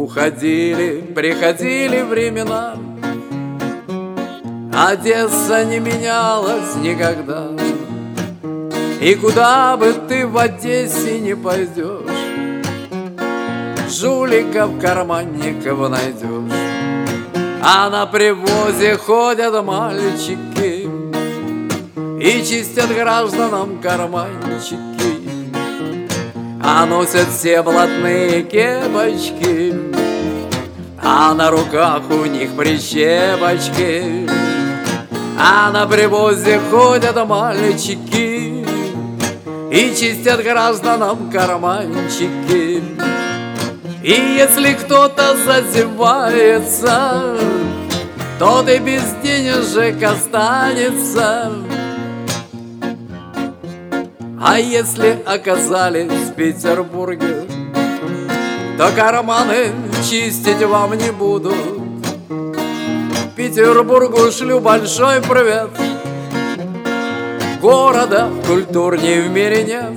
Уходили, приходили времена, Одесса не менялась никогда. И куда бы ты в Одессе не пойдешь, жуликов, карманников найдешь. А на привозе ходят мальчики и чистят гражданам карманчики. А носят все блатные кепочки, а на руках у них прищепочки. А на привозе ходят мальчики и чистят гражданам карманчики. И если кто-то зазевается, тот и без денежек останется. А если оказались в Петербурге, то карманы чистить вам не будут. Петербургу шлю большой привет. Города культурней в мире нет.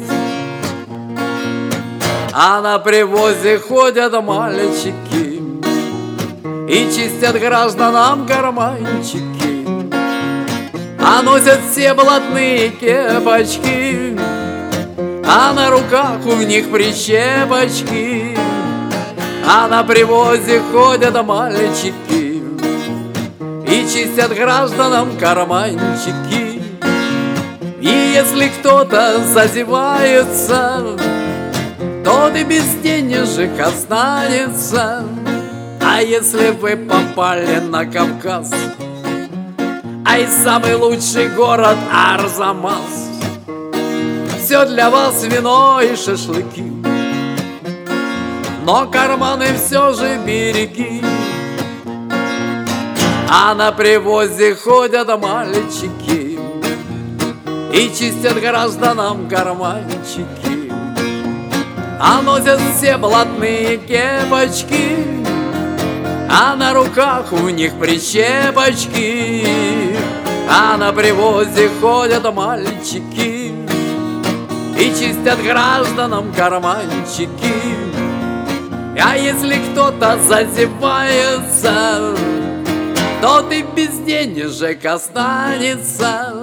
А на привозе ходят мальчики и чистят гражданам карманчики. А носят все блатные кепочки, а на руках у них прищепочки. А на привозе ходят мальчики и чистят гражданам карманчики. И если кто-то зазевается, тот и без денежек останется. А если вы попали на Кавказ, ай, самый лучший город Арзамас, все для вас вино и шашлыки, но карманы все же береги. А на привозе ходят мальчики и чистят гражданам карманчики. А носят все блатные кепочки, а на руках у них прищепочки. А на привозе ходят мальчики и чистят гражданам карманчики. А если кто-то зазевается, тот и без денежек останется.